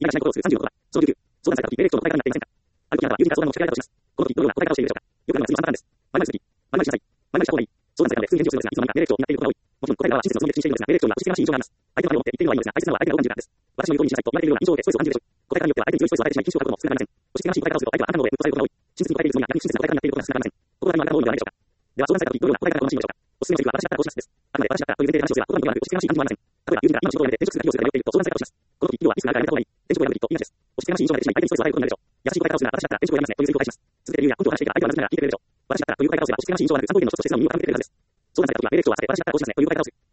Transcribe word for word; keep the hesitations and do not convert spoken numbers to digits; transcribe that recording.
言い訳しないことをするさんじゅうろくは、超級。相談された時、命令調の答え方になっていませんか？ある時あなたは有事な相談の仕掛け方をします。この時、どのような答え方をしているでしょうか？よくあるのは次のさんパターンです。〇〇する時、〇〇しなさい。〇〇した方がいい。相談されたので普通に返事をするのですが、いつの間にか命令口を担っていることが多い。もちろん答え方は親切のつもりで口にしているのですが、命令口には悪質なしい印象があります。相手の前を持って言っているのはいいのですが、大切なのは相手がどう感じるかです。私の言う通りにしなさいと言われているような印象でストレスを感じるでしょう。答え方によっては相手に強いストレスを与えてしまい、緊張を抱くことも少なくありません。押し付けがましい答え方をすると相手はあなたの方へ向かされることが多い。親切に答えているつもりが逆に不親切な答え方になっていることが少なくありません。ここが今あなたの多いのではないでしょうか。では相談された時、どのような答え方が好ましいのでしょうか。おすすめのセリフは私だったらこうしますです。あくまで私だったらという前提で話をすれば、言葉による押し付けがましい感じはありません。例えば、友人が今の仕事を辞めて転職する企業をするからよっていると相談されたとします。この時、要はミスがあるからやめた方がいい。転職を選ぶ時と言いなしです。押し付けがましい印象が出てしまい、相手にストレスを与えることになるでしょう。優しい答え方をするなら私だったら転職をやりますねというセリフを返します。続けて言うや、本当は話していたら相手は話すなら聞いてくれるでしょう。私だったらという答え方をすれば押し付けがましい印象はなく参考点の一つとして素直に言うことが認めてくれるはずです。相談された時は命令口を合わせて私だったらこうしますねという答え方をする。